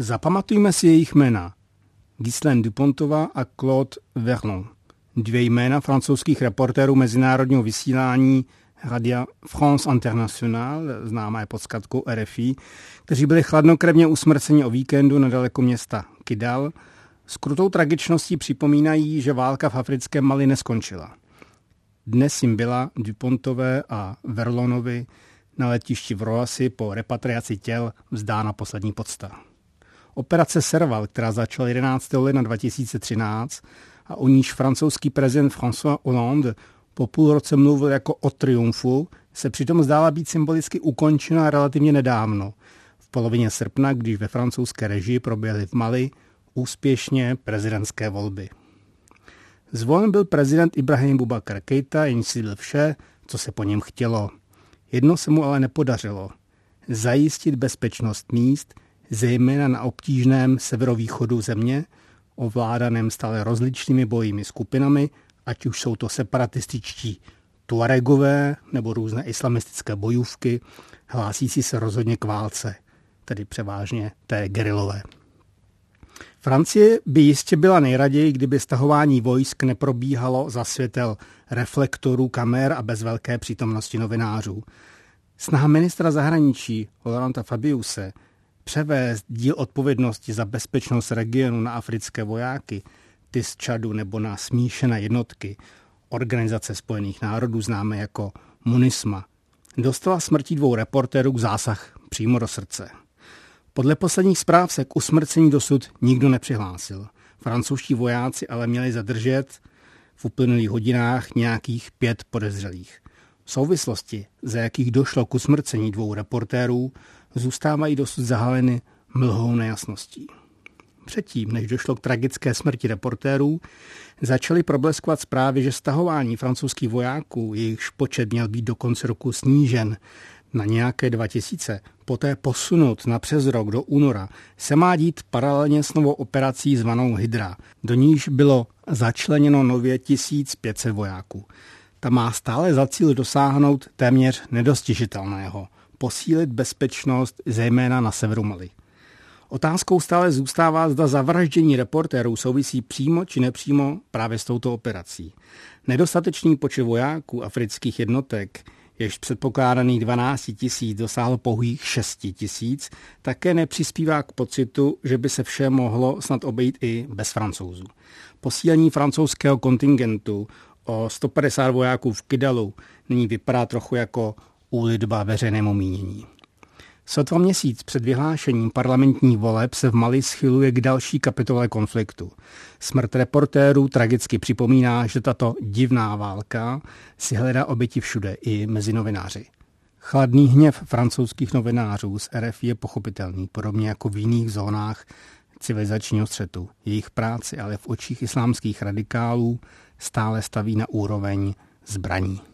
Zapamatujme si jejich jména. Ghislaine Dupontová a Claude Verlon. 2 jména francouzských reportérů mezinárodního vysílání Radio France Internationale, známé pod zkratkou RFI, kteří byli chladnokrevně usmrceni o víkendu nedaleko města Kidal. S krutou tragičností připomínají, že válka v africkém Mali neskončila. Dnes jim byla Dupontové a Verlonovi na letišti v Roissy po repatriaci těl vzdána poslední pocta. Operace Serval, která začala 11. ledna 2013 a o níž francouzský prezident François Hollande po půl roce mluvil jako o triumfu, se přitom zdála být symbolicky ukončena relativně nedávno, v polovině srpna, když ve francouzské režii proběhly v Mali úspěšně prezidentské volby. Zvolen byl prezident Ibrahim Boubacar Keïta, jenž si byl vše, co se po něm chtělo. Jedno se mu ale nepodařilo. Zajistit bezpečnost míst, zejména na obtížném severovýchodu země, ovládaném stále rozličnými bojovými skupinami, ať už jsou to separatističtí Tuaregové nebo různé islamistické bojůvky, hlásící se rozhodně k válce, tedy převážně té gerilové. Francie by jistě byla nejraději, kdyby stahování vojsk neprobíhalo za světel reflektorů, kamer a bez velké přítomnosti novinářů. Snaha ministra zahraničí Laurenta Fabiuse převést díl odpovědnosti za bezpečnost regionu na africké vojáky, ty z Čadu nebo na smíšené jednotky Organizace spojených národů známé jako MONUSMA, dostala smrtí 2 reportérů zásah přímo do srdce. Podle posledních zpráv se k usmrcení dosud nikdo nepřihlásil. Francouzští vojáci ale měli zadržet v uplynulých hodinách nějakých 5 podezřelých. V souvislosti, za jakých došlo k usmrcení 2 reportérů, zůstávají dosud zahaleny mlhou nejasností. Předtím, než došlo k tragické smrti reportérů, začaly probleskovat zprávy, že stahování francouzských vojáků, jejichž počet měl být do konce roku snížen na nějaké 2000, poté posunut na přes rok do února, se má dít paralelně s novou operací zvanou Hydra, do níž bylo začleněno nově 1500 vojáků. Ta má stále za cíl dosáhnout téměř nedostižitelného, posílit bezpečnost zejména na severu Mali. Otázkou stále zůstává, zda zavraždění reportérů souvisí přímo či nepřímo právě s touto operací. Nedostatečný počet vojáků afrických jednotek, jež předpokládaných 12 000 dosáhl pouhých 6 000, také nepřispívá k pocitu, že by se vše mohlo snad obejít i bez Francouzů. Posílení francouzského kontingentu o 150 vojáků v Kidalu nyní vypadá trochu jako úlitba veřejnému mínění. Sotva měsíc před vyhlášením parlamentních voleb se v Mali schyluje k další kapitole konfliktu. Smrt reportérů tragicky připomíná, že tato divná válka si hledá oběti všude, i mezi novináři. Chladný hněv francouzských novinářů z RFI je pochopitelný, podobně jako v jiných zónách civilizačního střetu. Jejich práci ale v očích islámských radikálů stále staví na úroveň zbraní.